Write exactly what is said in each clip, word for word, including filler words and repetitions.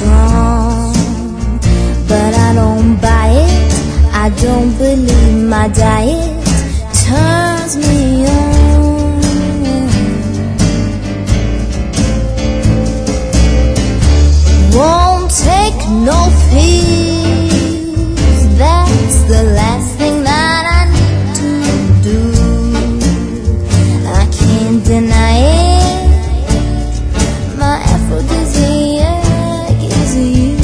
strong, but I don't buy it. I don't believe my diet turns me on. Won't take no fees. That's the last thing that I need to do. I can't deny it. My aphrodisiac is you.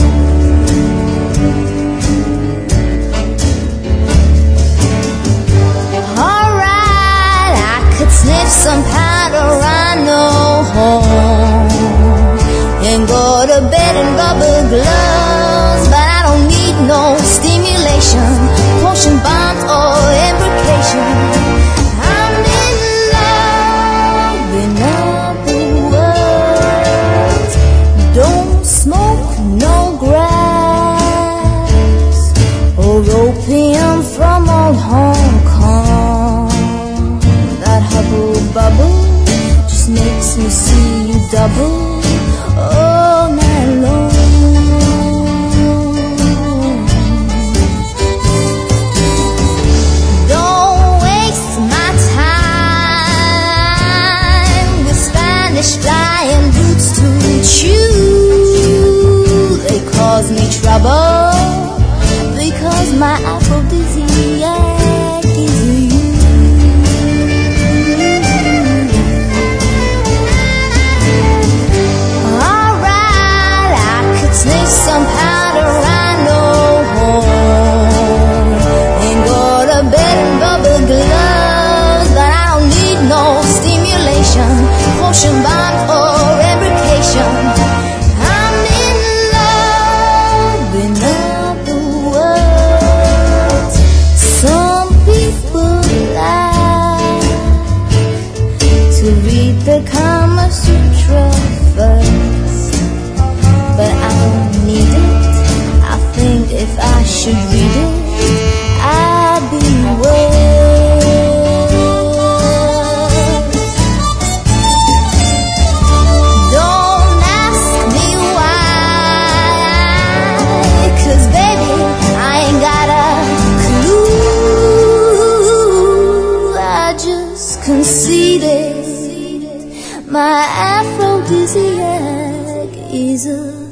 Alright, I could sniff some powder, I know, and go to bed in rubber gloves, but I don't need no stimulation, potion bombs or imbrication. I'm in love in other words. Don't smoke no grass or opium from old Hong Kong. That hubble bubble just makes me see you double all night long. Don't waste my time with Spanish flying roots to chew. They cause me trouble because my aphrodisiac is you. Some powder, I know, and go to bed in rubber gloves, but I don't need no stimulation, potion bomb or imbrication. I'm in love in other words. Some people like to read the Kama Sutra first, but I don't need it. I think if I should read it, I'd be worse. Don't ask me why, 'cause baby, I ain't got a clue. I just conceded my aphrodisiac is a